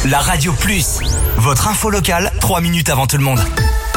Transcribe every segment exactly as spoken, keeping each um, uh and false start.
La Radio Plus, votre info locale, trois minutes avant tout le monde.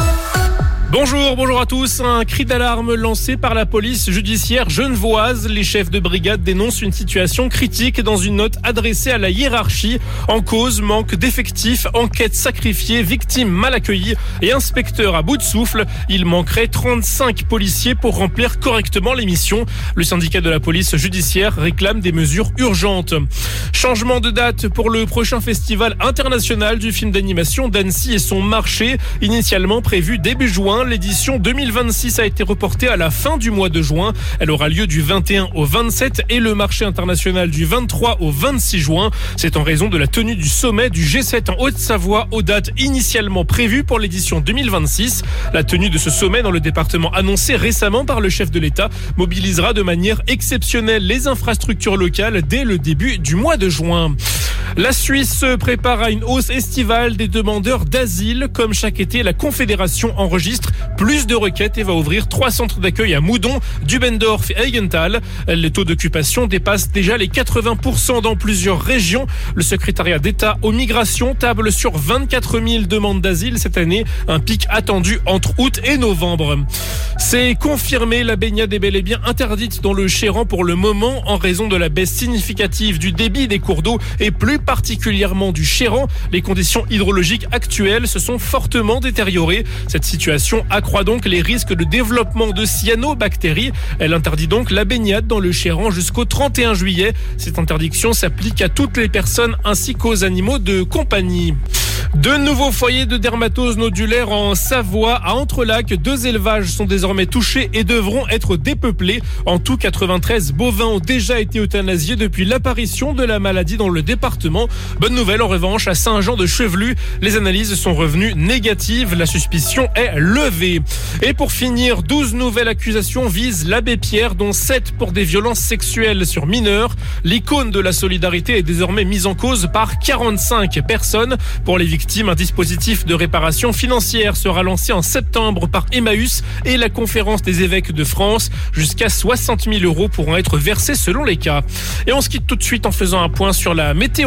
Bonjour, bonjour à tous. Un cri d'alarme lancé par la police judiciaire genevoise. Les chefs de brigade dénoncent une situation critique dans une note adressée à la hiérarchie. En cause, manque d'effectifs, enquête sacrifiée, victimes mal accueillies et inspecteurs à bout de souffle. Il manquerait trente-cinq policiers pour remplir correctement les missions. Le syndicat de la police judiciaire réclame des mesures urgentes. Changement de date pour le prochain festival international du film d'animation d'Annecy et son marché. Initialement prévu début juin, l'édition deux mille vingt-six a été reportée à la fin du mois de juin. Elle aura lieu du vingt et un au vingt-sept et le marché international du vingt-trois au vingt-six juin. C'est en raison de la tenue du sommet du G sept en Haute-Savoie aux dates initialement prévues pour l'édition deux mille vingt-six. La tenue de ce sommet dans le département annoncé récemment par le chef de l'État mobilisera de manière exceptionnelle les infrastructures locales dès le début du mois de juin. La Suisse se prépare à une hausse estivale des demandeurs d'asile. Comme chaque été, la Confédération enregistre plus de requêtes et va ouvrir trois centres d'accueil à Moudon, Dubendorf et Eigenthal. Les taux d'occupation dépassent déjà les quatre-vingts pour cent dans plusieurs régions. Le secrétariat d'État aux migrations table sur vingt-quatre mille demandes d'asile cette année, un pic attendu entre août et novembre. C'est confirmé, la baignade est bel et bien interdite dans le Chéran pour le moment en raison de la baisse significative du débit des cours d'eau et plus particulièrement du Chéran. Les conditions hydrologiques actuelles se sont fortement détériorées. Cette situation accroît donc les risques de développement de cyanobactéries. Elle interdit donc la baignade dans le Chéran jusqu'au trente et un juillet. Cette interdiction s'applique à toutes les personnes ainsi qu'aux animaux de compagnie. De nouveaux foyers de dermatose nodulaire en Savoie. À Entrelacs, deux élevages sont désormais touchés et devront être dépeuplés. En tout, quatre-vingt-treize bovins ont déjà été euthanasiés depuis l'apparition de la maladie dans le département. Bonne nouvelle en revanche, à Saint-Jean-de-Chevelu, les analyses sont revenues négatives. La suspicion est levée. Et pour finir, douze nouvelles accusations visent l'abbé Pierre, dont sept pour des violences sexuelles sur mineurs. L'icône de la solidarité est désormais mise en cause par quarante-cinq personnes. Pour les victimes, un dispositif de réparation financière sera lancé en septembre par Emmaüs et la conférence des évêques de France. Jusqu'à soixante mille euros pourront être versés selon les cas. Et on se quitte tout de suite en faisant un point sur la météo.